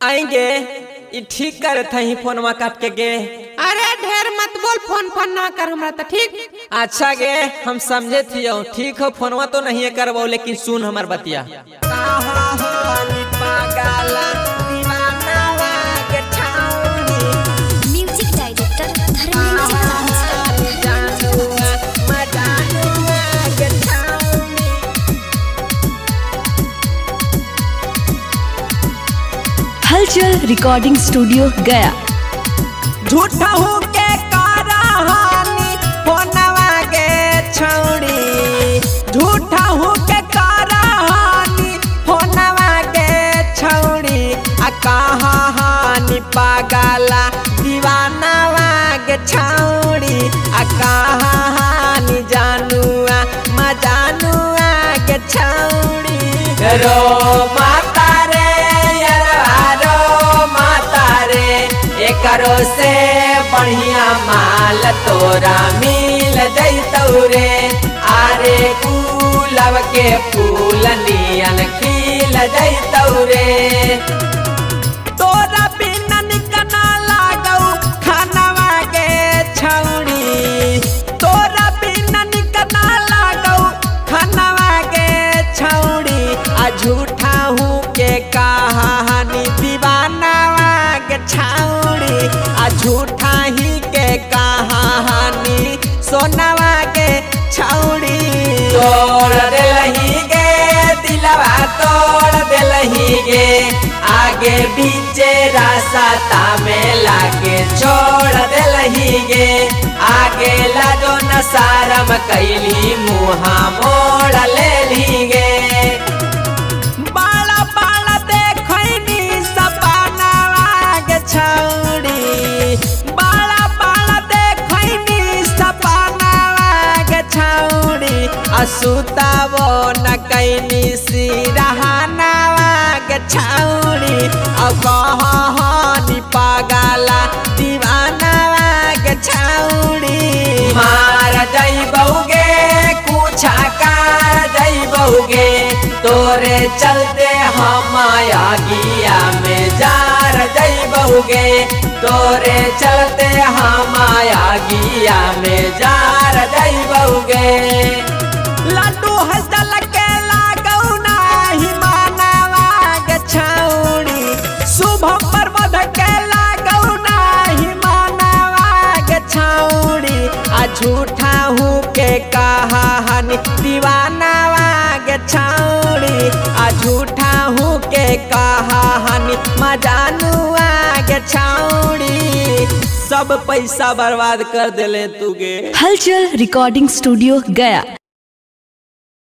आएंगे ये ठीक कर थी फोनवा काट के गे। अरे ढेर मत बोल, फोन ना कर हमरा तो ठीक। अच्छा गे हम समझे थी ठीक हो, फोनवा तो नहीं करबो लेकिन सुन हमार बतिया। म्यूजिक डायरेक्टर धर्मेंद्र हलचल रिकॉर्डिंग स्टूडियो गया। झूठा हो के कराहानी फोनवा के छौड़ी, झूठा हो के कराहानी फोनवा के छौड़ी। आ कहानी पागला दीवानवा के छौड़ी, आ कहानी जानुआ मजानुआ के छौड़ी। रो माता रे करो से बढ़िया माल तोरा मिल जैतौ रे। आरे गुलाब के फूल नियन खिल जैतौ रे। तोरा बिना निकना लागौ खानवा के छौड़ी, तोरा बिना निकना लागौ खानवा के छौड़ी। आ झूठा हूँ के कहानी दीवानवा के छौड़ी, आ झूठा ही के कहानी सोनवा के छौड़ी। तोड़ देलही गे दिलवा तोड़ देलही गे, आगे पीछे रास्ता में लागे छोड़ देलही गे। आगे लाजो न सारम कैली मुहा मोड़ लेली गे। बाला बाला देखनी सपनावा के छौड़ी, बाला बाला देखनी सपनावा के छौड़ी। असुतावो न कैनी सिरहानावा के छौड़ी। अगहनी पागला दीवानवा के छौड़ी। मार जइबौगे कुछा कर जइबौगे, तोरे चलते हम आगिया में जार जइबौगे। तोरे चलते हम आगिया में जार जइबौगे। लड्डू हंसल के लागौ नाही मानवा के छौड़ी, शुभम प्रमोद के लागौ नाही मानवा के छौड़ी। आ झूठा हूँ के कहानी दीवानवा के छौड़ी, आ झूठा हूँ के कहानी मजानुआ के छौड़ी। सब पैसा बर्बाद कर देले तू गे। हलचल रिकॉर्डिंग स्टूडियो गया।